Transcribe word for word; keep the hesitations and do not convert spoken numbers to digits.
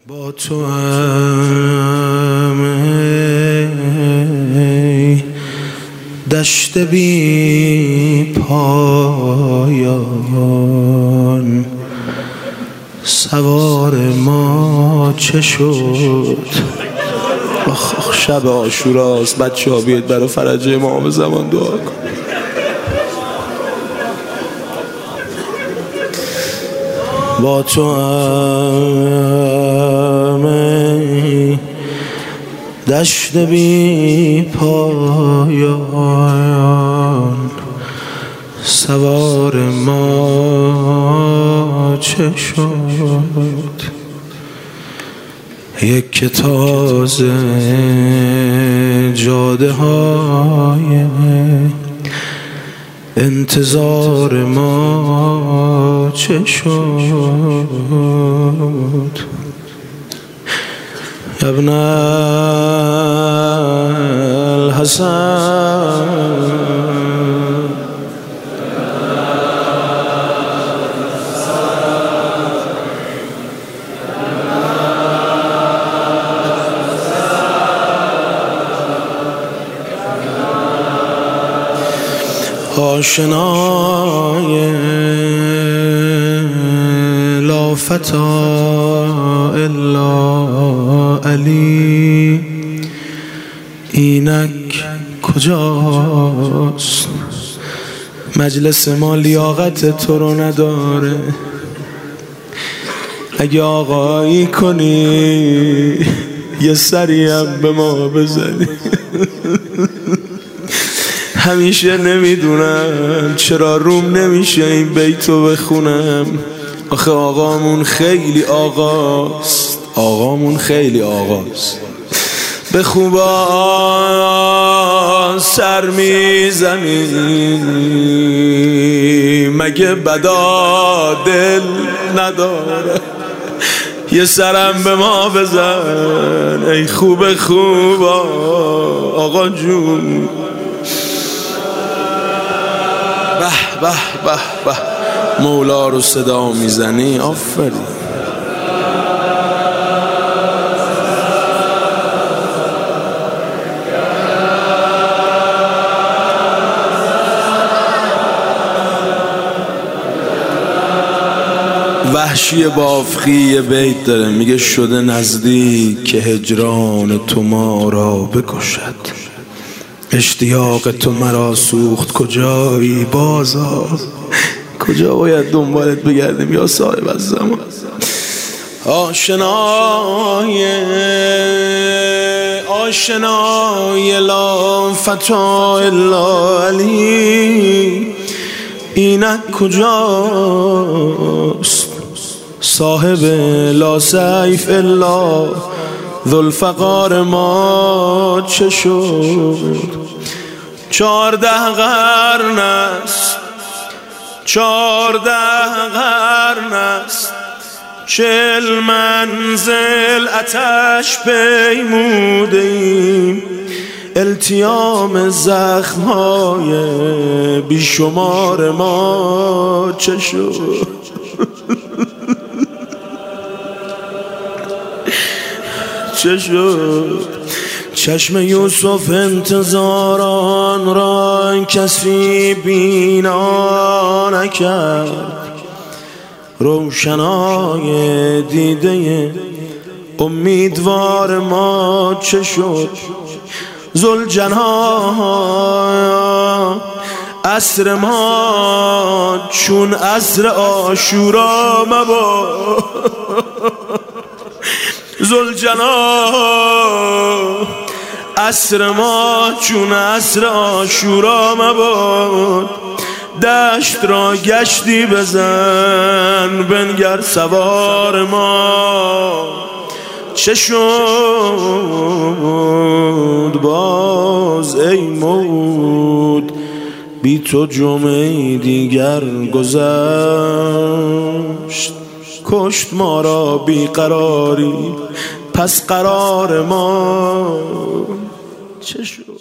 با تو هم دشت بی پایان، سوار ما چه شد؟ آخ شب عاشوراست، بچه ها بیاید برای فرج امام زمان دعا کن. با تو هم دشت بی پایان، سوار ما چه شد؟ یک که تازه جاده های انتظار ما چه شد؟ ابن الحسن آشنای لا فتا الا علی، اینک کجاست؟ مجلس ما لیاقت تو رو نداره. اگه آقایی کنی یه سری هم به ما بزنی. همیشه نمیدونم چرا روم نمیشه این بیتو بخونم. آخه آقامون خیلی آقاست، آقامون خیلی آقاست. به خوبان سر میزنی مگه بدا دل نداره؟ یه سرم به ما بزن ای خوب خوبا آقا جون. به به به به مولا رو صدا میزنی، آفرین. وحشی بافخی یه بیت داره میگه شده نزدیک که هجران تو ما را بکشد، اشتیاق تو مرا سوخت کجایی بازا؟ کجا باید دنبالت بگردیم یا صاحب الزمان؟ آشنای آشنای لا فتا الا علی، اینک کجاست؟ صاحب لا سیف الا ذوالفقار ما چه شد؟ چارده قرن است، چارده قرن است، چل منزل آتش پیموده ایم، التیام زخم‌های بیشمار ما چه شد؟ چه شد؟ چشم یوسف انتظاران را کسی بینا نکرد، روشنای دیده امیدوار ما چه شد؟ ذوالجناح عصر ما چون عصر عاشورا مباد، ذوالجناح عصر ما چون عصر عاشورا مباد. دشت را گشتی بزن بنگر سوار ما چه شد؟ باز ای موت بی تو جمعه دیگر گذشت، کشت ما را بی قراری، پس قرار ما چه شد؟